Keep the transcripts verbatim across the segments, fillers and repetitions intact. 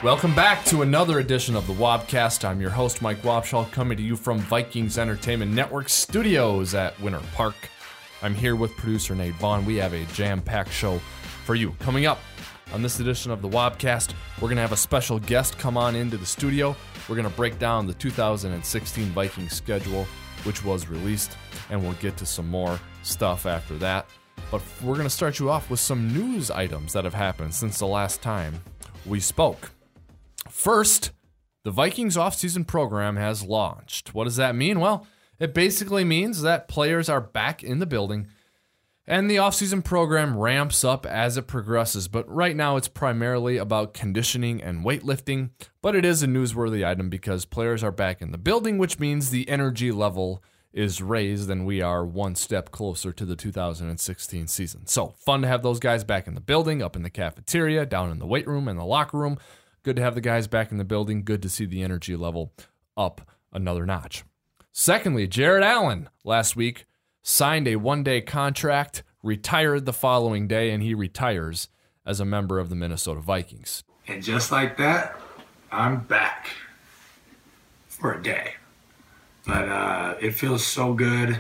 Welcome back to another edition of the Wobcast. I'm your host, Mike Wobschall, coming to you from Vikings Entertainment Network studios at Winter Park. I'm here with producer Nate Vaughn. We have a jam-packed show for you. Coming up on this edition of the Wobcast, we're going to have a special guest come on into the studio. We're going to break down the two thousand sixteen Vikings schedule, which was released, and we'll get to some more stuff after that. But we're going to start you off with some news items that have happened since the last time we spoke. First, the Vikings offseason program has launched. What does that mean? Well, it basically means that players are back in the building and the offseason program ramps up as it progresses. But right now it's primarily about conditioning and weightlifting. But it is a newsworthy item because players are back in the building, which means the energy level is raised and we are one step closer to the two thousand sixteen season. So fun to have those guys back in the building, up in the cafeteria, down in the weight room, in the locker room. Good to have the guys back in the building. Good to see the energy level up another notch. Secondly, Jared Allen last week signed a one-day contract, retired the following day, and he retires as a member of the Minnesota Vikings. And just like that, I'm back for a day. But uh, it feels so good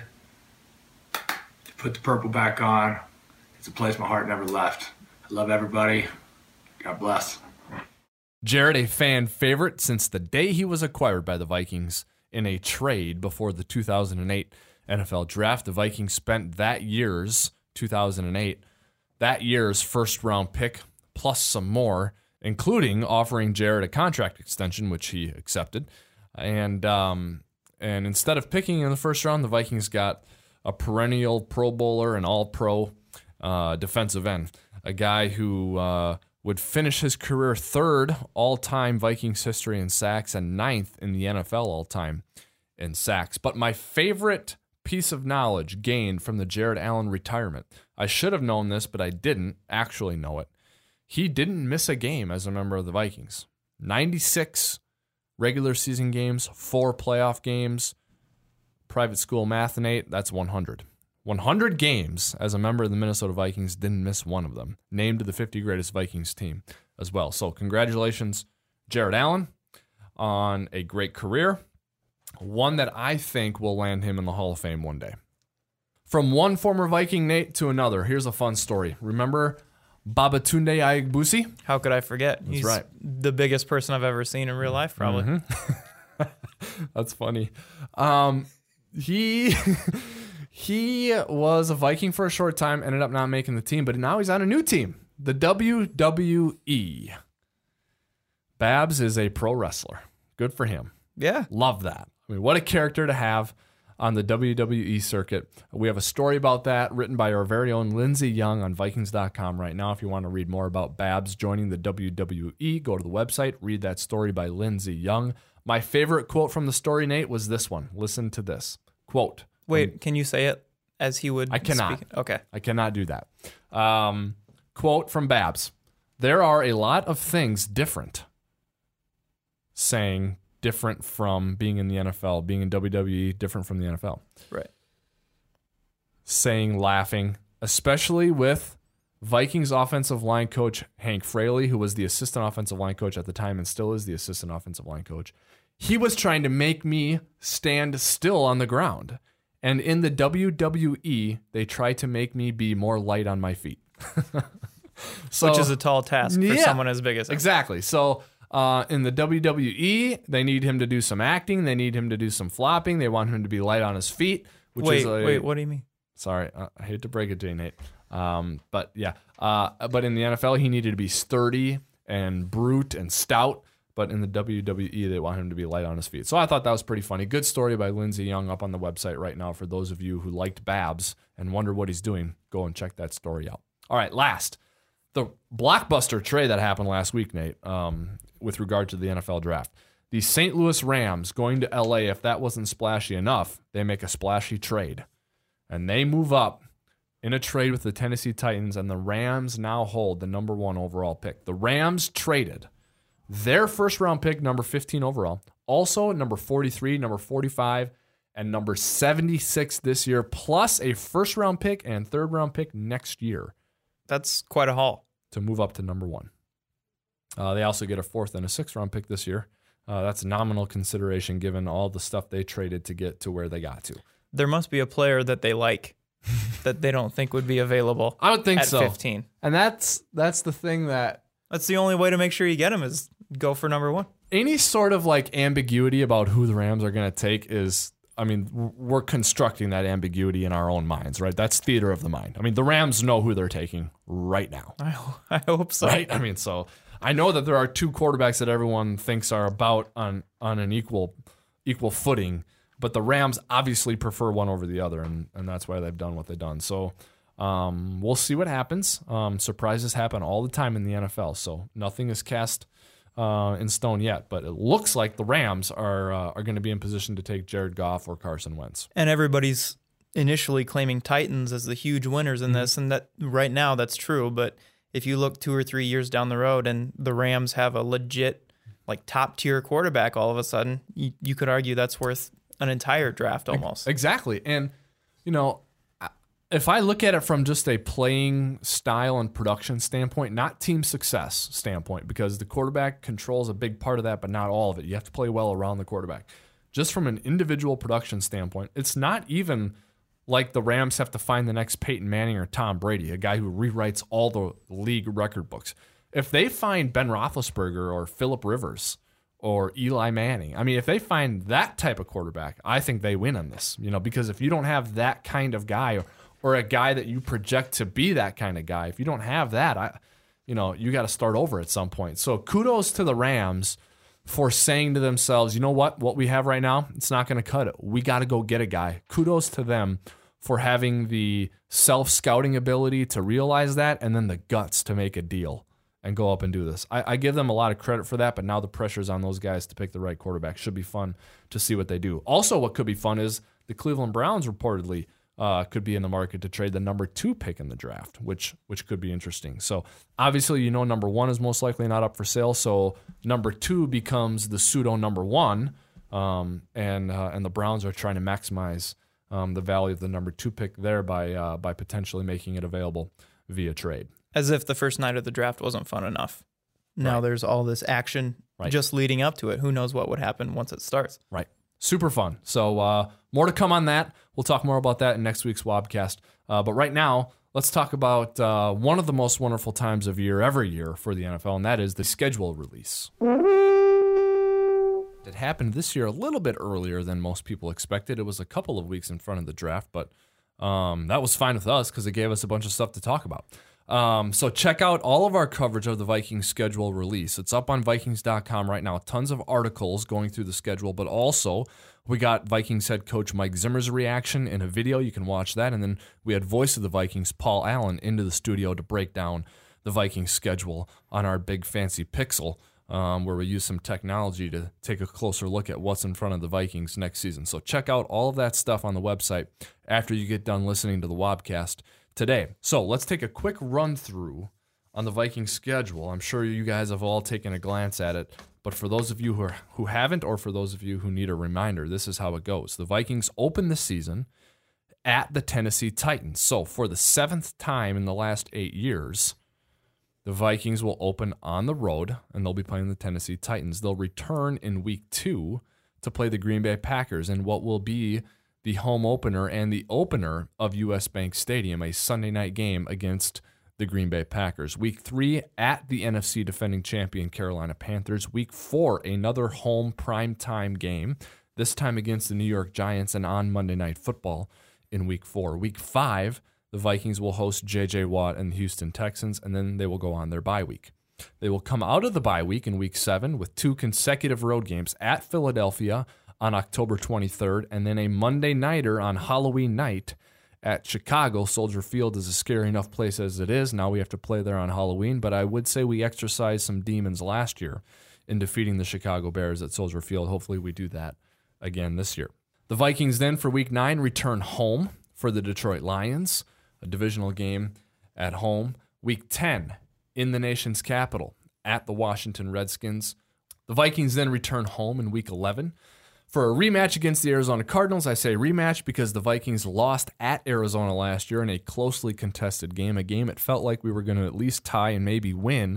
to put the purple back on. It's a place my heart never left. I love everybody. God bless. Jared, a fan favorite since the day he was acquired by the Vikings in a trade before the two thousand eight N F L Draft. The Vikings spent that year's, two thousand eight, that year's first-round pick plus some more, including offering Jared a contract extension, which he accepted. And um, and instead of picking in the first round, the Vikings got a perennial Pro Bowler and All-Pro uh, defensive end, a guy who uh, would finish his career third all-time Vikings history in sacks and ninth in the N F L all-time in sacks. But my favorite piece of knowledge gained from the Jared Allen retirement, I should have known this, but I didn't actually know it. He didn't miss a game as a member of the Vikings. ninety-six regular season games, four playoff games, private school math, Nate, that's one hundred. one hundred games as a member of the Minnesota Vikings, didn't miss one of them. Named to the fifty greatest Vikings team as well. So congratulations, Jared Allen, on a great career. One that I think will land him in the Hall of Fame one day. From one former Viking, Nate, to another, here's a fun story. Remember Babatunde Ayigbusi? How could I forget? That's He's right. the biggest person I've ever seen in real life, probably. Mm-hmm. That's funny. Um, he... He was a Viking for a short time, ended up not making the team, but now he's on a new team, the W W E. Babs is a pro wrestler. Good for him. Yeah. Love that. I mean, what a character to have on the W W E circuit. We have a story about that written by our very own Lindsey Young on Vikings dot com right now. If you want to read more about Babs joining the W W E, go to the website, read that story by Lindsey Young. My favorite quote from the story, Nate, was this one. Listen to this. Quote. Wait, um, can you say it as he would I cannot. speak? Okay. I cannot do that. Um, quote from Babs. There are a lot of things different. Saying different from being in the N F L, being in W W E, different from the N F L. Right. Saying, laughing, especially with Vikings offensive line coach Hank Fraley, who was the assistant offensive line coach at the time and still is the assistant offensive line coach. He was trying to make me stand still on the ground. And in the W W E, they try to make me be more light on my feet. So, which is a tall task for yeah, someone as big as him. Exactly. So uh, in the W W E, they need him to do some acting. They need him to do some flopping. They want him to be light on his feet. Which wait, is a, wait, what do you mean? Sorry, uh, I hate to break it to you, Nate. Um, but yeah, uh, but in the N F L, he needed to be sturdy and brute and stout. But in the W W E, they want him to be light on his feet. So I thought that was pretty funny. Good story by Lindsey Young up on the website right now for those of you who liked Babs and wonder what he's doing. Go and check that story out. All right, last. The blockbuster trade that happened last week, Nate, um, with regard to the N F L draft. The Saint Louis Rams going to L A, if that wasn't splashy enough, they make a splashy trade. And they move up in a trade with the Tennessee Titans, and the Rams now hold the number one overall pick. The Rams traded their first-round pick, number fifteen overall, also number forty-three, number forty-five, and number seventy-six this year, plus a first-round pick and third-round pick next year. That's quite a haul. To move up to number one. Uh, they also get a fourth and a sixth round pick this year. Uh, that's nominal consideration given all the stuff they traded to get to where they got to. There must be a player that they like that they don't think would be available. I would think at so. fifteen. And that's that's the thing that That's the only way to make sure you get him is go for number one. any sort of like ambiguity about who the Rams are going to take is, I mean, we're constructing that ambiguity in our own minds, right? That's theater of the mind. I mean, the Rams know who they're taking right now, I, ho- I hope so. right? I mean, so I know that there are two quarterbacks that everyone thinks are about on on an equal equal footing, but the Rams obviously prefer one over the other, and, and that's why they've done what they've done. So um, we'll see what happens. Um, surprises happen all the time in the N F L, so nothing is cast uh, in stone yet. But it looks like the Rams are uh, are going to be in position to take Jared Goff or Carson Wentz. And everybody's initially claiming Titans as the huge winners in this, and that right now that's true. But if you look two or three years down the road and the Rams have a legit, like top tier quarterback, all of a sudden you, you could argue that's worth an entire draft almost. Exactly. And, you know, if I look at it from just a playing style and production standpoint, not team success standpoint, because the quarterback controls a big part of that, but not all of it. You have to play well around the quarterback. Just from an individual production standpoint, it's not even like the Rams have to find the next Peyton Manning or Tom Brady, a guy who rewrites all the league record books. If they find Ben Roethlisberger or Phillip Rivers or Eli Manning, I mean, if they find that type of quarterback, I think they win on this. You know, because if you don't have that kind of guy, or, or a guy that you project to be that kind of guy, if you don't have that, I, you know, you got to start over at some point. So kudos to the Rams for saying to themselves, you know what, what we have right now, it's not going to cut it. We got to go get a guy. Kudos to them for having the self-scouting ability to realize that, and then the guts to make a deal and go up and do this. I, I give them a lot of credit for that, but now the pressure's on those guys to pick the right quarterback. Should be fun to see what they do. Also, what could be fun is the Cleveland Browns reportedly uh, could be in the market to trade the number two pick in the draft, which which could be interesting. So obviously, you know, number one is most likely not up for sale, so number two becomes the pseudo number one, um, and uh, and the Browns are trying to maximize um, the value of the number two pick there by uh, by potentially making it available via trade. As if the first night of the draft wasn't fun enough. Now Right. there's all this action Right. just leading up to it. Who knows what would happen once it starts? Right. Super fun. So uh, more to come on that. We'll talk more about that in next week's Wobcast. Uh, but right now, let's talk about uh, one of the most wonderful times of year every year for the N F L, and that is the schedule release. It happened this year a little bit earlier than most people expected. It was a couple of weeks in front of the draft, but um, that was fine with us because it gave us a bunch of stuff to talk about. Um, so check out all of our coverage of the Vikings schedule release. It's up on Vikings dot com right now. Tons of articles going through the schedule, but also we got Vikings head coach Mike Zimmer's reaction in a video. You can watch that. And then we had voice of the Vikings, Paul Allen, into the studio to break down the Vikings schedule on our big fancy Pixel, um, where we use some technology to take a closer look at what's in front of the Vikings next season. So check out all of that stuff on the website after you get done listening to the Wobcast today. So let's take a quick run through on the Vikings schedule. I'm sure you guys have all taken a glance at it, but for those of you who are, who haven't, or for those of you who need a reminder, this is how it goes. The Vikings open the season at the Tennessee Titans. So for the seventh time in the last eight years, the Vikings will open on the road, and they'll be playing the Tennessee Titans. They'll return in week two to play the Green Bay Packers in what will be the home opener and the opener of U S Bank Stadium, a Sunday night game against the Green Bay Packers. Week three at the N F C defending champion Carolina Panthers. Week four, another home primetime game, this time against the New York Giants and on Monday Night Football in week four. Week five, the Vikings will host J J Watt and the Houston Texans, and then they will go on their bye week. They will come out of the bye week in week seven with two consecutive road games at Philadelphia on October twenty-third, and then a Monday nighter on Halloween night at Chicago. Soldier Field is a scary enough place as it is. Now we have to play there on Halloween, but I would say we exercised some demons last year in defeating the Chicago Bears at Soldier Field. Hopefully we do that again this year. The Vikings then for week nine return home for the Detroit Lions, a divisional game at home. Week ten in the nation's capital at the Washington Redskins. The Vikings then return home in week eleven for a rematch against the Arizona Cardinals. I say rematch because the Vikings lost at Arizona last year in a closely contested game, a game it felt like we were going to at least tie and maybe win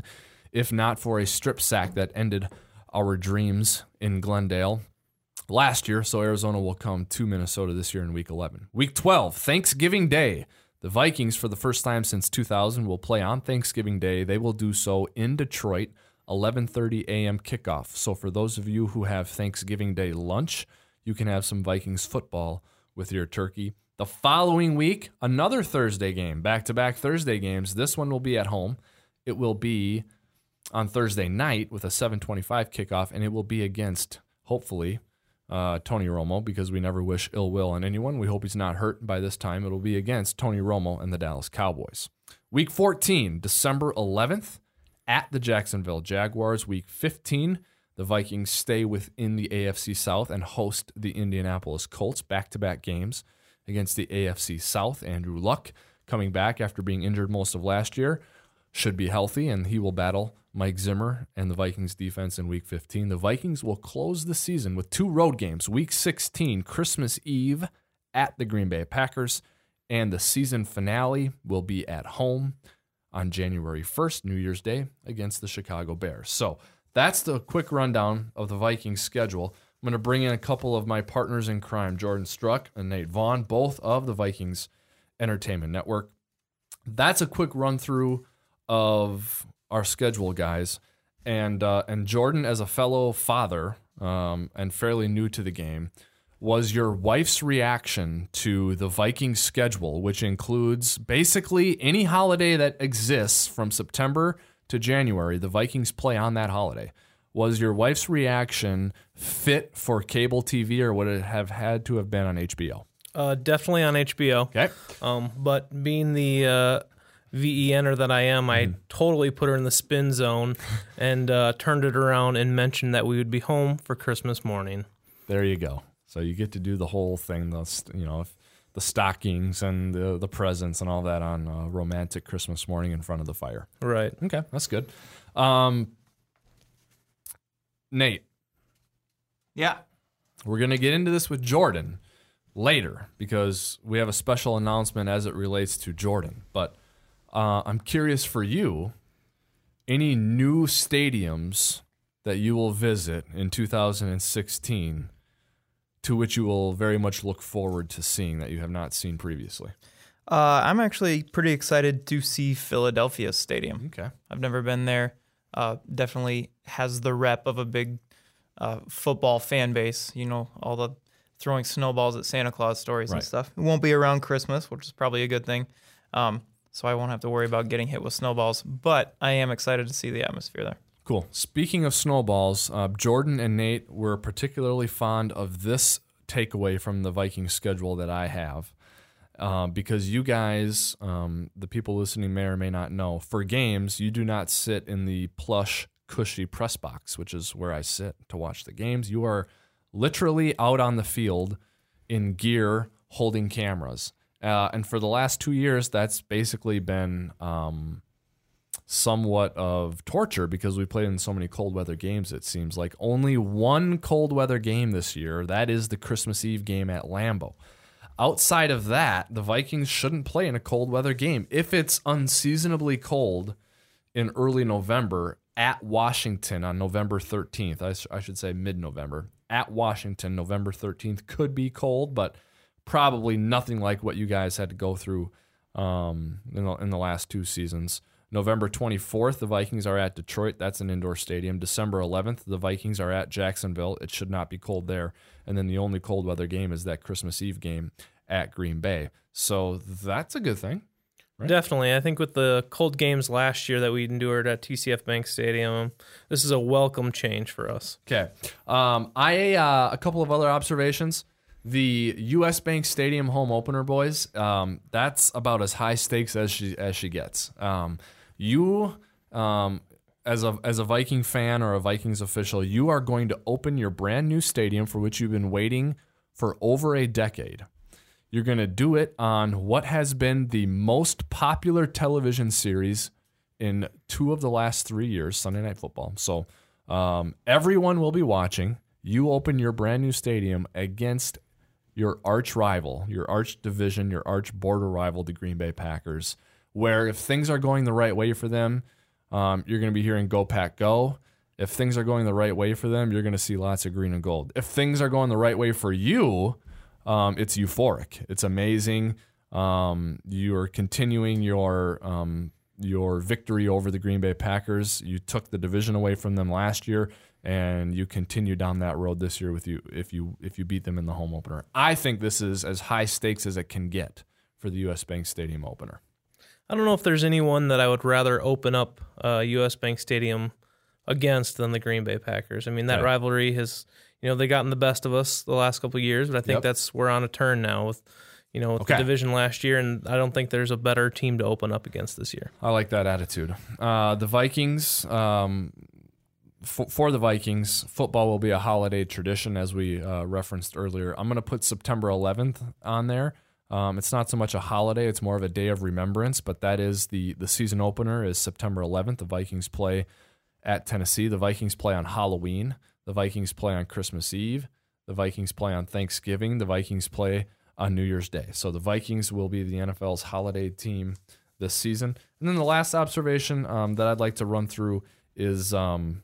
if not for a strip sack that ended our dreams in Glendale last year. So Arizona will come to Minnesota this year in week eleven. Week twelve, Thanksgiving Day. The Vikings, for the first time since two thousand, will play on Thanksgiving Day. They will do so in Detroit, eleven thirty a.m. kickoff. So for those of you who have Thanksgiving Day lunch, you can have some Vikings football with your turkey. The following week, another Thursday game, back-to-back Thursday games. This one will be at home. It will be on Thursday night with a seven twenty-five kickoff, and it will be against, hopefully, uh, Tony Romo, because we never wish ill will on anyone. We hope he's not hurt by this time. It'll be against Tony Romo and the Dallas Cowboys. Week fourteen, December eleventh, at the Jacksonville Jaguars. Week fifteen, the Vikings stay within the A F C South and host the Indianapolis Colts, back-to-back games against the A F C South. Andrew Luck, coming back after being injured most of last year, should be healthy, and he will battle Mike Zimmer and the Vikings defense in week fifteen. The Vikings will close the season with two road games. Week sixteen, Christmas Eve at the Green Bay Packers, and the season finale will be at home on January first, New Year's Day, against the Chicago Bears. So that's the quick rundown of the Vikings schedule. I'm going to bring in a couple of my partners in crime, Jordan Struck and Nate Vaughn, both of the Vikings Entertainment Network. That's a quick run through of our schedule, guys. And uh, and Jordan, as a fellow father um, and fairly new to the game, was your wife's reaction to the Vikings schedule, which includes basically any holiday that exists from September to January. The Vikings play on that holiday. Was your wife's reaction fit for cable T V, or would it have had to have been on H B O? Uh, definitely on H B O. Okay. Um, but being the uh, V E N er that I am, I mm-hmm. totally put her in the spin zone and uh, turned it around and mentioned that we would be home for Christmas morning. There you go. So you get to do the whole thing, the, you know, the stockings and the, the presents and all that on a romantic Christmas morning in front of the fire. Right. Okay, that's good. Um, Nate. Yeah. We're going to get into this with Jordan later because we have a special announcement as it relates to Jordan. But uh, I'm curious for you, any new stadiums that you will visit in two thousand sixteen to which you will very much look forward to seeing that you have not seen previously? Uh, I'm actually pretty excited to see Philadelphia Stadium. Okay. I've never been there. Uh, definitely has the rep of a big uh, football fan base. You know, all the throwing snowballs at Santa Claus stories right. and stuff. It won't be around Christmas, which is probably a good thing. Um, so I won't have to worry about getting hit with snowballs. But I am excited to see the atmosphere there. Cool. Speaking of snowballs, uh, Jordan and Nate were particularly fond of this takeaway from the Vikings schedule that I have. Uh, because you guys, um, the people listening may or may not know, for games, you do not sit in the plush, cushy press box, which is where I sit to watch the games. You are literally out on the field in gear holding cameras. Uh, and for the last two years, that's basically been um, somewhat of torture because we played in so many cold weather games, it seems like. Only one cold weather game this year. That is the Christmas Eve game at Lambeau. Outside of that, the Vikings shouldn't play in a cold weather game. If it's unseasonably cold in early November at Washington on November thirteenth, I, sh- I should say mid-November, at Washington, November thirteenth could be cold, but probably nothing like what you guys had to go through um, in, the, in the last two seasons. November twenty-fourth, the Vikings are at Detroit. That's an indoor stadium. December eleventh, the Vikings are at Jacksonville. It should not be cold there. And then the only cold weather game is that Christmas Eve game at Green Bay. So that's a good thing. Right? Definitely. I think with the cold games last year that we endured at T C F Bank Stadium, this is a welcome change for us. Okay. Um, I uh, a couple of other observations. The U S Bank Stadium home opener, boys, um, that's about as high stakes as she as she gets. Um, you, um, as a as a Viking fan or a Vikings official, you are going to open your brand new stadium for which you've been waiting for over a decade. You're going to do it on what has been the most popular television series in two of the last three years, Sunday Night Football. So um, everyone will be watching. You open your brand new stadium against your arch rival, your arch division, your arch border rival, the Green Bay Packers, where if things are going the right way for them, um, you're going to be hearing Go Pack Go. If things are going the right way for them, you're going to see lots of green and gold. If things are going the right way for you, um, it's euphoric. It's amazing. Um, you are continuing your um, your victory over the Green Bay Packers. You took the division away from them last year, and you continue down that road this year with you if you if you beat them in the home opener. I think this is as high stakes as it can get for the U S Bank Stadium opener. I don't know if there's anyone that I would rather open up uh, U S Bank Stadium against than the Green Bay Packers. I mean, that Okay. rivalry has, you know, they gotten the best of us the last couple of years, but I think Yep. that's we're on a turn now with, you know, with Okay. the division last year, and I don't think there's a better team to open up against this year. I like that attitude. Uh, the Vikings, um, f- for the Vikings, football will be a holiday tradition, as we uh, referenced earlier. I'm going to put September eleventh on there. Um, it's not so much a holiday; it's more of a day of remembrance. But that is the the season opener is September eleventh. The Vikings play at Tennessee. The Vikings play on Halloween. The Vikings play on Christmas Eve. The Vikings play on Thanksgiving. The Vikings play on New Year's Day. So the Vikings will be the N F L's holiday team this season. And then the last observation um, that I'd like to run through is um,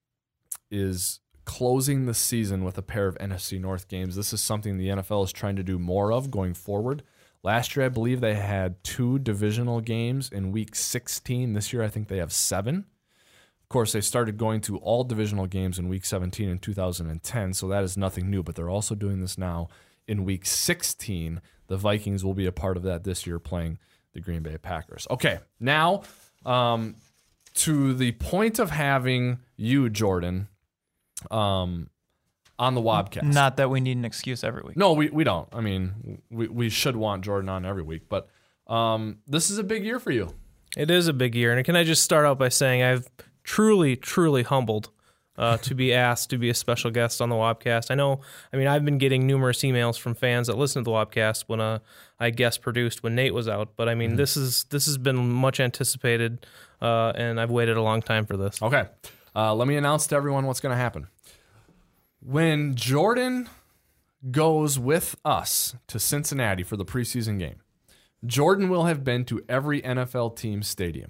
is closing the season with a pair of N F C North games. This is something the N F L is trying to do more of going forward. Last year, I believe they had two divisional games in week sixteen. This year, I think they have seven. Of course, they started going to all divisional games in week seventeen in two thousand ten, so that is nothing new, but they're also doing this now in week sixteen. The Vikings will be a part of that this year, playing the Green Bay Packers. Okay, now um, to the point of having you, Jordan, um, on the Wobcast. Not that we need an excuse every week. No, we, we don't. I mean, we, we should want Jordan on every week, but um, this is a big year for you. It is a big year, and can I just start out by saying I've truly, truly humbled uh, to be asked to be a special guest on the Wobcast. I know, I mean, I've been getting numerous emails from fans that listen to the Wobcast when uh, I guest produced when Nate was out, but I mean, mm-hmm. this is this has been much anticipated, uh, and I've waited a long time for this. Okay, uh, let me announce to everyone what's going to happen. When Jordan goes with us to Cincinnati for the preseason game, Jordan will have been to every N F L team's stadium.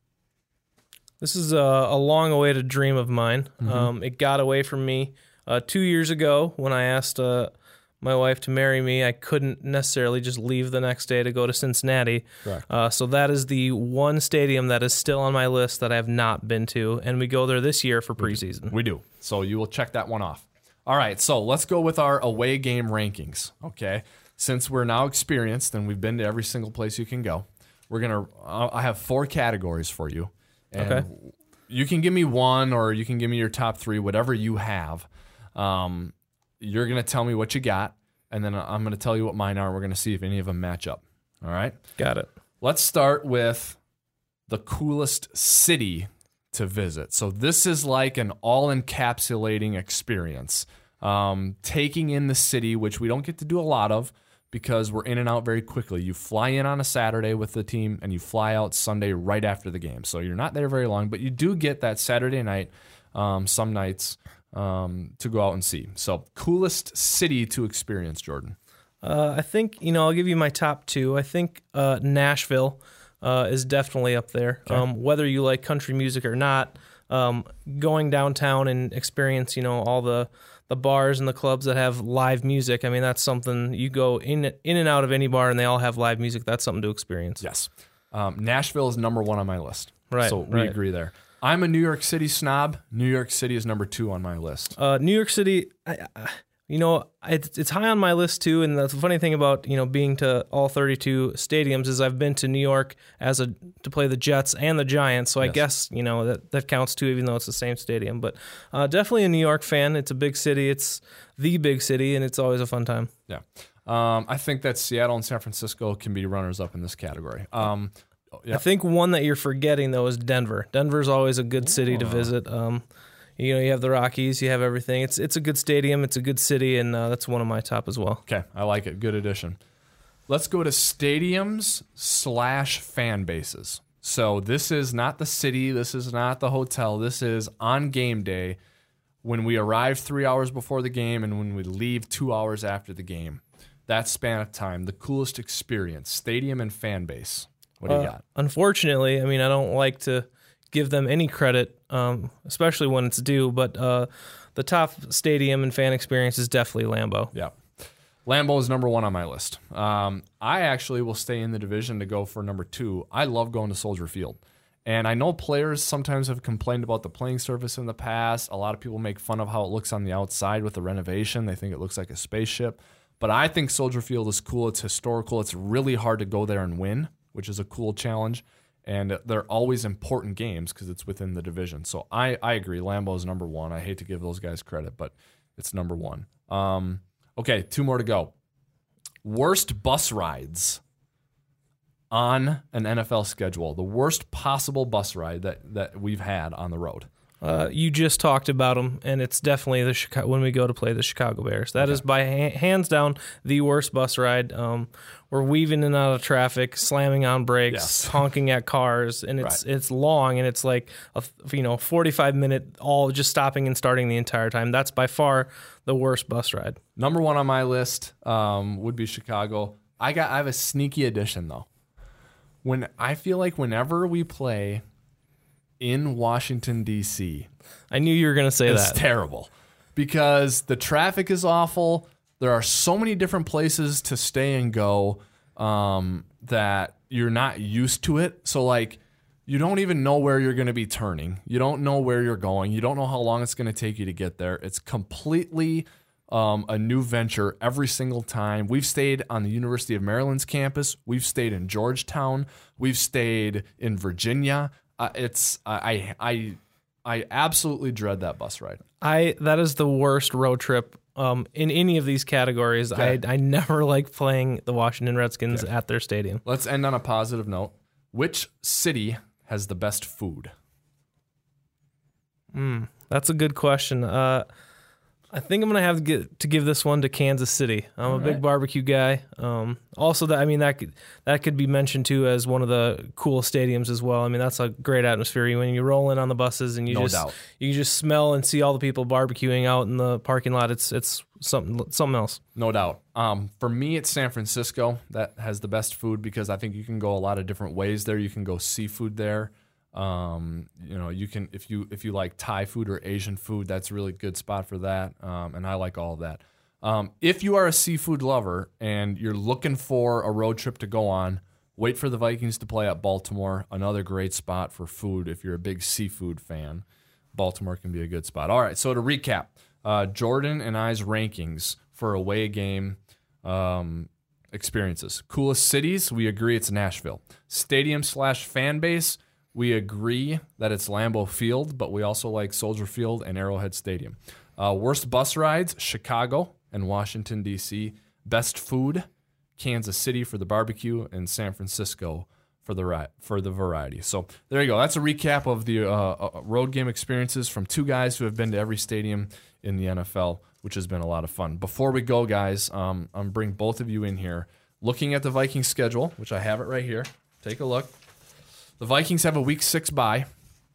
This is a, a long-awaited dream of mine. Mm-hmm. Um, it got away from me uh, two years ago when I asked uh, my wife to marry me. I couldn't necessarily just leave the next day to go to Cincinnati. Correct. Uh, so that is the one stadium that is still on my list that I have not been to, and we go there this year for preseason. We do. So you will check that one off. All right, so let's go with our away game rankings, okay? Since we're now experienced and we've been to every single place you can go, we're going to I have four categories for you. And okay. You can give me one or you can give me your top three, whatever you have. Um, you're going to tell me what you got, and then I'm going to tell you what mine are. We're going to see if any of them match up. All right? Got it. Let's start with the coolest city to visit. So this is like an all-encapsulating experience. Um, taking in the city, which we don't get to do a lot of because we're in and out very quickly. You fly in on a Saturday with the team and you fly out Sunday right after the game. So you're not there very long, but you do get that Saturday night, um, some nights, um, to go out and see. So coolest city to experience, Jordan. Uh, I think, you know, I'll give you my top two. I think uh, Nashville uh, is definitely up there. Okay. Um, whether you like country music or not, um, going downtown and experience, you know, all the the bars and the clubs that have live music. I mean, that's something you go in in and out of any bar and they all have live music. That's something to experience. Yes. Um, Nashville is number one on my list. Right. So we right. agree there. I'm a New York City snob. New York City is number two on my list. Uh, New York City, I, I, you know, it's, it's high on my list too. And that's the funny thing about, you know, being to all thirty-two stadiums is I've been to New York as a to play the Jets and the Giants. So I Yes. guess, you know, that, that counts too, even though it's the same stadium. But uh, definitely a New York fan. It's a big city. It's the big city, and it's always a fun time. Yeah. Um, I think that Seattle and San Francisco can be runners up in this category. Um, yeah. I think one that you're forgetting, though, is Denver. Denver's always a good city to visit. Um, you know, you have the Rockies, you have everything. It's it's a good stadium, it's a good city, and uh, that's one of my top as well. Okay, I like it. Good addition. Let's go to stadiums slash fan bases. So this is not the city. This is not the hotel. This is on game day when we arrive three hours before the game and when we leave two hours after the game. That span of time, the coolest experience, stadium and fan base. What do you Uh, got? Unfortunately, I mean, I don't like to give them any credit, um, especially when it's due. But uh, the top stadium and fan experience is definitely Lambeau. Yeah. Lambeau is number one on my list. Um, I actually will stay in the division to go for number two. I love going to Soldier Field. And I know players sometimes have complained about the playing surface in the past. A lot of people make fun of how it looks on the outside with the renovation. They think it looks like a spaceship. But I think Soldier Field is cool. It's historical. It's really hard to go there and win, which is a cool challenge. And they're always important games because it's within the division. So I, I agree. Lambeau is number one. I hate to give those guys credit, but it's number one. Um, Okay, two more to go. Worst bus rides on an N F L schedule. The worst possible bus ride that, that we've had on the road. Uh, you just talked about them, and it's definitely the Chicago, when we go to play the Chicago Bears. That okay. is by ha- hands down the worst bus ride. Um, we're weaving in and out of traffic, slamming on brakes, yes. honking at cars, and it's right. it's long, and it's like a you know forty-five minute all just stopping and starting the entire time. That's by far the worst bus ride. Number one on my list um, would be Chicago. I got I have a sneaky addition though. When I feel like whenever we play in Washington, D C, I knew you were going to say it's that. It's terrible because the traffic is awful. There are so many different places to stay and go um, that you're not used to it. So, like, you don't even know where you're going to be turning. You don't know where you're going. You don't know how long it's going to take you to get there. It's completely um, a new venture every single time. We've stayed on the University of Maryland's campus. We've stayed in Georgetown. We've stayed in Virginia. Uh, it's I I I absolutely dread that bus ride. I that is the worst road trip um, in any of these categories. Okay. I I never like playing the Washington Redskins okay. at their stadium. Let's end on a positive note. Which city has the best food? Mm, that's a good question. Uh, I think I'm gonna have to get to give this one to Kansas City. I'm All a big right. barbecue guy. Um, also, that I mean that could that could be mentioned too as one of the cool stadiums as well. I mean that's a great atmosphere when you roll in on the buses and you no just doubt. you just smell and see all the people barbecuing out in the parking lot. It's it's something something else. No doubt. Um, for me, it's San Francisco that has the best food because I think you can go a lot of different ways there. You can go seafood there. Um, you know, you can if you if you like Thai food or Asian food, that's a really good spot for that. Um, and I like all of that. Um, if you are a seafood lover and you're looking for a road trip to go on, wait for the Vikings to play at Baltimore. Another great spot for food if you're a big seafood fan. Baltimore can be a good spot. All right, so to recap, uh, Jordan and I's rankings for away game um, experiences. Coolest cities, we agree it's Nashville. Stadium slash fan base, we agree that it's Lambeau Field, but we also like Soldier Field and Arrowhead Stadium. Uh, worst bus rides, Chicago and Washington, D C. Best food, Kansas City for the barbecue and San Francisco for the ri- for the variety. So there you go. That's a recap of the uh, uh, road game experiences from two guys who have been to every stadium in the N F L, which has been a lot of fun. Before we go, guys, um, I'm bring both of you in here. Looking at the Vikings schedule, which I have it right here. Take a look. The Vikings have a week six bye.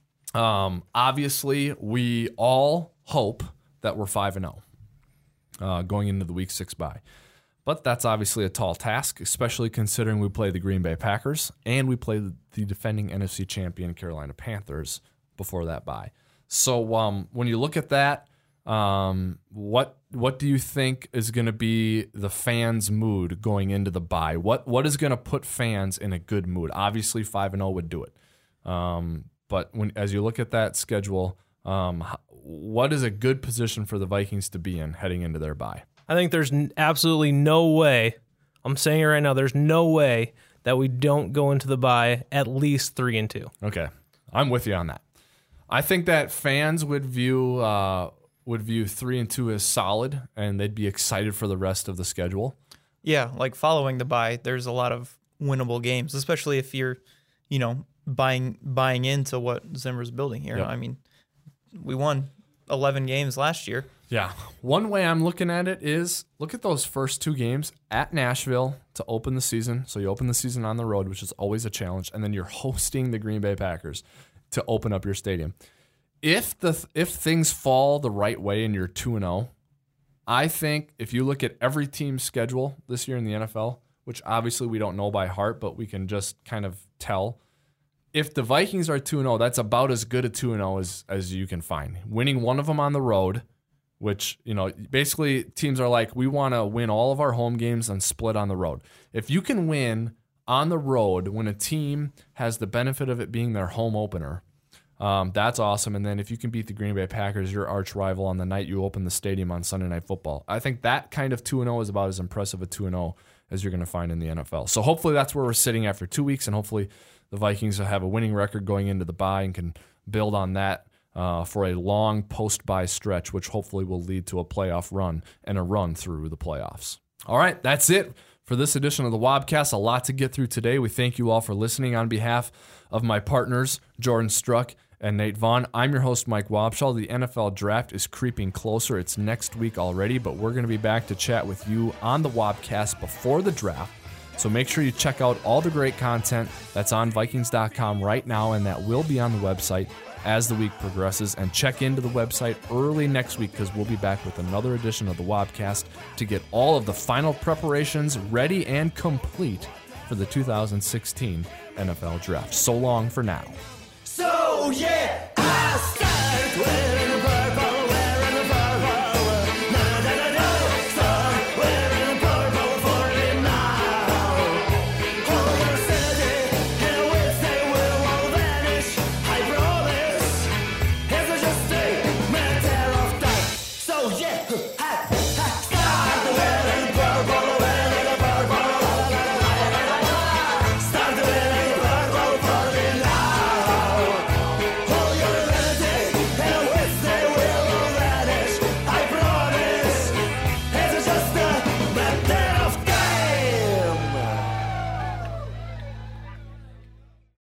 Um, obviously, we all hope that we're five and oh uh, going into the week six bye. But that's obviously a tall task, especially considering we play the Green Bay Packers and we play the defending N F C champion Carolina Panthers before that bye. So um, when you look at that, um, what what do you think is going to be the fans' mood going into the bye? What what is going to put fans in a good mood? Obviously, five and zero would do it. Um, but when as you look at that schedule, um, what is a good position for the Vikings to be in heading into their bye? I think there's absolutely no way, I'm saying it right now, there's no way that we don't go into the bye at least three and two. Okay. I'm with you on that. I think that fans would view uh, would view three and two as solid, and they'd be excited for the rest of the schedule. Yeah, like following the bye, there's a lot of winnable games, especially if you're, you know, buying buying into what Zimmer's building here. Yep. I mean, we won eleven games last year. Yeah. One way I'm looking at it is look at those first two games at Nashville to open the season. So you open the season on the road, which is always a challenge, and then you're hosting the Green Bay Packers to open up your stadium. If the if things fall the right way and you're two and oh, I think if you look at every team's schedule this year in the N F L, which obviously we don't know by heart, but we can just kind of tell, if the Vikings are two and oh, that's about as good a two and oh as, as you can find. Winning one of them on the road, which, you know, basically teams are like, we want to win all of our home games and split on the road. If you can win on the road when a team has the benefit of it being their home opener, um, that's awesome. And then if you can beat the Green Bay Packers, your arch rival, on the night you open the stadium on Sunday Night Football, I think that kind of two and oh is about as impressive a two and oh as you're going to find in the N F L. So hopefully that's where we're sitting after two weeks, and hopefully the Vikings will have a winning record going into the bye and can build on that uh, for a long post-bye stretch, which hopefully will lead to a playoff run and a run through the playoffs. All right, that's it for this edition of the Wobcast. A lot to get through today. We thank you all for listening. On behalf of my partners, Jordan Struck and Nate Vaughn, I'm your host, Mike Wobschall. The N F L Draft is creeping closer. It's next week already, but we're going to be back to chat with you on the Wobcast before the draft. So make sure you check out all the great content that's on Vikings dot com right now, and that will be on the website as the week progresses. And check into the website early next week, because we'll be back with another edition of the Wobcast to get all of the final preparations ready and complete for the two thousand sixteen N F L Draft. So long for now. So yeah, I